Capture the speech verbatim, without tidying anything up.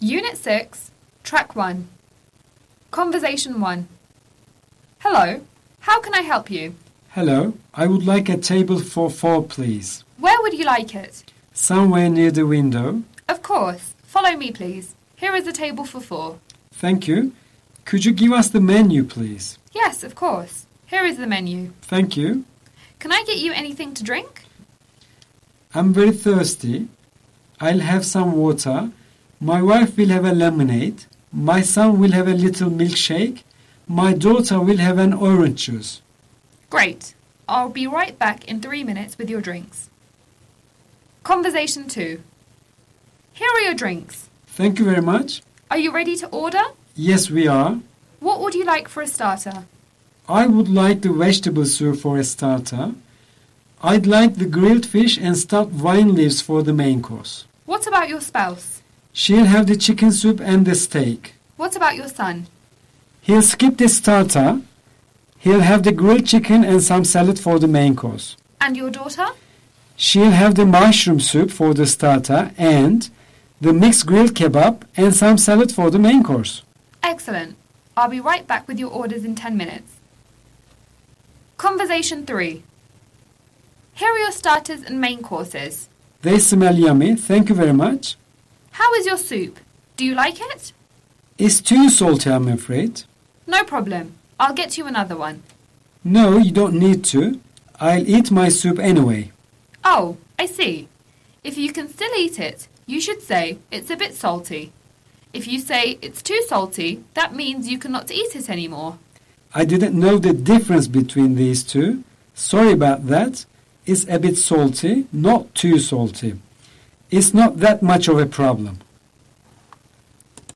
Unit six, Track one. Conversation one. Hello, how can I help you? Hello, I would like a table for four, please. Where would you like it? Somewhere near the window. Of course. Follow me, please. Here is a table for four. Thank you. Could you give us the menu, please? Yes, of course. Here is the menu. Thank you. Can I get you anything to drink? I'm very thirsty. I'll have some water. My wife will have a lemonade. My son will have a little milkshake. My daughter will have an orange juice. Great. I'll be right back in three minutes with your drinks. Conversation two. Here are your drinks. Thank you very much. Are you ready to order? Yes, we are. What would you like for a starter? I would like the vegetable soup for a starter. I'd like the grilled fish and stuffed vine leaves for the main course. What about your spouse? She'll have the chicken soup and the steak. What about your son? He'll skip the starter. He'll have the grilled chicken and some salad for the main course. And your daughter? She'll have the mushroom soup for the starter and the mixed grilled kebab and some salad for the main course. Excellent. I'll be right back with your orders in ten minutes. Conversation three. Here are your starters and main courses. They smell yummy. Thank you very much. How is your soup? Do you like it? It's too salty, I'm afraid. No problem. I'll get you another one. No, you don't need to. I'll eat my soup anyway. Oh, I see. If you can still eat it, you should say it's a bit salty. If you say it's too salty, that means you cannot eat it anymore. I didn't know the difference between these two. Sorry about that. It's a bit salty, not too salty. It's not that much of a problem.